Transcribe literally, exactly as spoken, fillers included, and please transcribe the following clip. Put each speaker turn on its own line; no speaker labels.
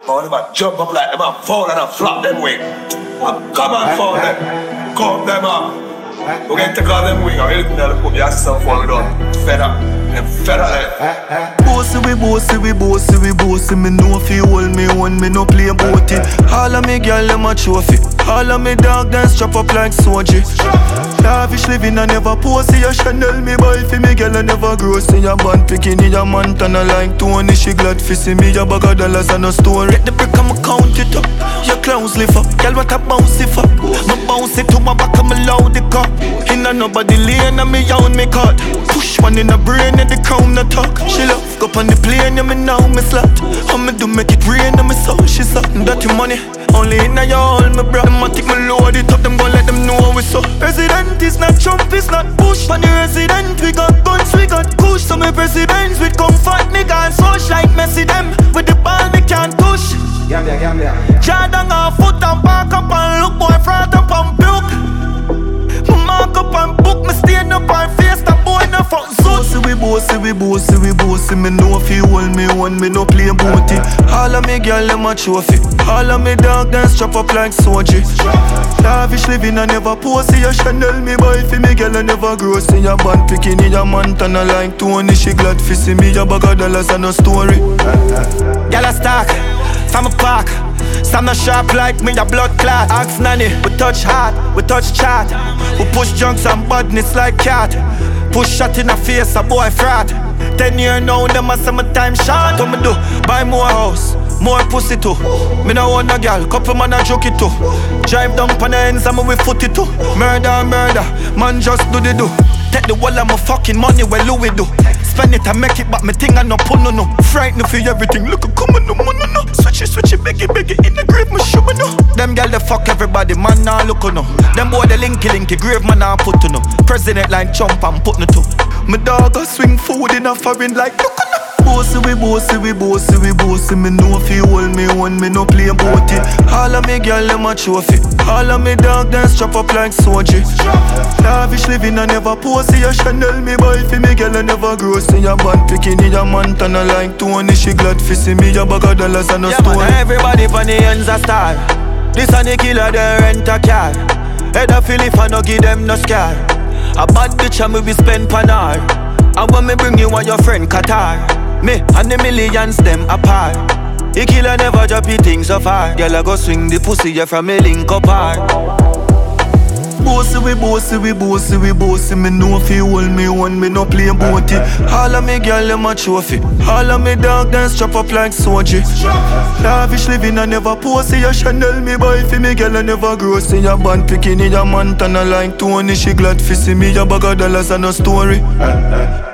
Oh, them a jump up like them a fall and a flop them wing. Come on, fall them. Come them up. We can take all them wing and anything that'll put your son fall down. Fed up. Them fed up like
bossy we bossy we bossy we bossy. Me know if you hold me one, me no play about it. All of me girl them a trophy. All of me dog them strap up like Soji. Lavish living I never pose. Your Chanel me buy for me girl I never grow. See your band picking in your Montana like Tony. She glad for see me your bag of dollars and a story. Get the brick I'ma count it up. Your clowns lift up. Girl what I bounce it for. Me bounce it to my back and me loud the cup. Inna nobody lane and me own me cut. Push one in the brain and the crown no talk. She love go on the plane and me now me slut. How me do make it rain and me soul. She something dirty money. Only inna your hole me bro. Them a take me load it up. Them gon' let them know we so. President is not Trump, it's not Bush. On the resident we got guns, we got kush. So me presidents with comfort, me got social like Messi them. With the ball me can't push.
Gambia, Gambia.
Jordan a foot and back up and look boy front up and broke. Me mark up and book, me stand up and face that boy no fuck zoot. Bossy we bossy we bossy we bossy. Me know if you hold me one, me no play about it. All of me girl them a trophy. All of me dog them strap up like Soji. Lavish living I never pose. See your Chanel me buy for me girl I never grow. See your band picking in your Montana like Tony. She glad for see me your bag of dollars and a story. Girl a stack from a park. Some not sharp like me, a blood clot. Ask nanny, we touch hard, we touch chat. We push junks and badness like cat. Push shot in the face, a boy frat. Ten year now, them a summertime shot. What me do? Buy more house, more pussy too. Me no want a girl, couple man a joke it too. Drive down on the ends and me we foot it too. Murder, murder, man just do the do. Take the wall of my fucking money where Louis do. Spend it and make it, but me thing I no put no no. Frightened for everything, look a come on no no no. Switchy switchy, beggy beggy in the grave, me show me no. Them gal they fuck everybody, man nah look no. Them boy the linky linky, grave man nah put to no. President like Trump and put no to. Me dog a swing food in a foreign like look no. Bossy we bossy we bossy we bossy. Me know if you hold me one, me no play about it. All of me girl them a trophy. All of me dog them strap up like Soji. Lavish living I never pose. See your Chanel me buy for me girl I never grow. See your band picking in your Montana like Tony. She glad for see me your bag of dollars and a
yeah,
story.
Man, everybody on the ends a star. This and the killer they rent a car. Head a feel if I no give them no scar. A bad bitch and me we spend panar. And when me bring you and your friend Qatar. Me and the millions them apart. The killer never drop he things so far. Girl I go swing the pussy yeah, from a link up hard.
Bossy we bossy we bossy we bossy. Me know if you hold me one, me no play about it. All of me girl them a trophy. All of me dog them strap up like Soji. Lavish living I never pose. See your Chanel me buy for me girl I never grow. See your band picking in your Montana like Tony. She glad for see me your bag of dollars and a story.